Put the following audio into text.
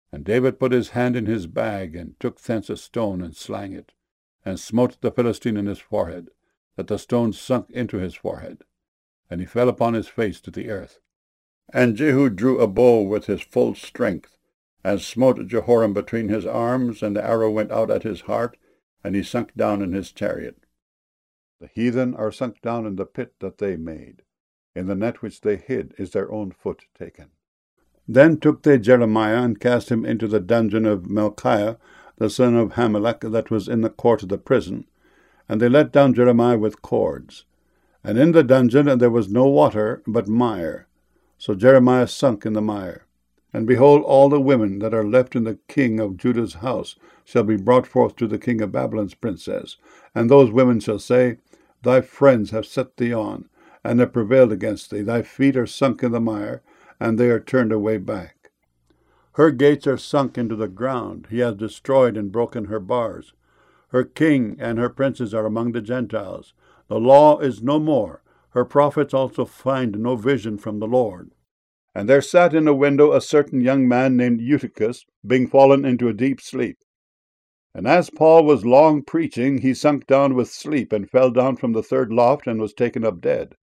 And David put his hand in his bag, and took thence a stone, and slang it, and smote the Philistine in his forehead, that the stone sunk into his forehead, and he fell upon his face to the earth. And Jehu drew a bow with his full strength, and smote Jehoram between his arms, and the arrow went out at his heart, and he sunk down in his chariot. The heathen are sunk down in the pit that they made. In the net which they hid is their own foot taken. Then took they Jeremiah, and cast him into the dungeon of Melchiah, the son of Hamelech, that was in the court of the prison. And they let down Jeremiah with cords. And in the dungeon there was no water, but mire. So Jeremiah sunk in the mire. And behold, all the women that are left in the king of Judah's house shall be brought forth to the king of Babylon's princess. And those women shall say, Thy friends have set thee on, and have prevailed against thee. Thy feet are sunk in the mire, and they are turned away back. Her gates are sunk into the ground. He has destroyed and broken her bars. Her king and her princes are among the Gentiles. The law is no more. Her prophets also find no vision from the Lord. And there sat in a window a certain young man named Eutychus, being fallen into a deep sleep. And as Paul was long preaching, he sunk down with sleep, and fell down from the third loft, and was taken up dead.